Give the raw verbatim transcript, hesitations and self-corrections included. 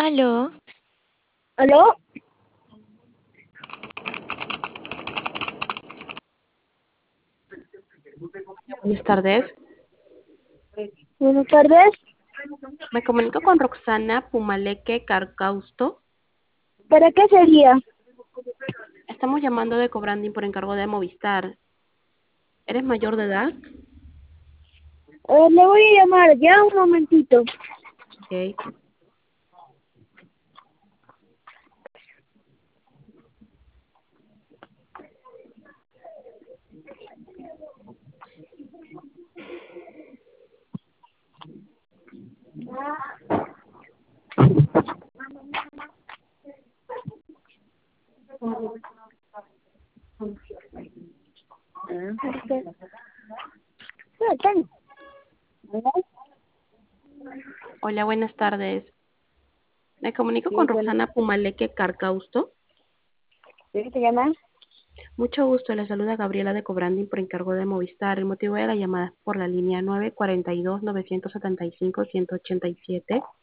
Aló, ¿Aló? Buenas tardes. Buenas tardes. Me comunico con Roxana Pumaleque Carcausto. ¿Para qué sería? Estamos llamando de Cobranding por encargo de Movistar. ¿Eres mayor de edad? Eh, le voy a llamar ya un momentito. Ok. Ah, ten. Hola, buenas tardes. Me comunico Sí, con bueno. Roxana Pumaleque Carcausto. ¿Sí te llamas? Mucho gusto, le saluda Gabriela de Cobranding por encargo de Movistar. El motivo de la llamada es por la línea nueve cuatro dos, nueve siete cinco, uno ocho siete.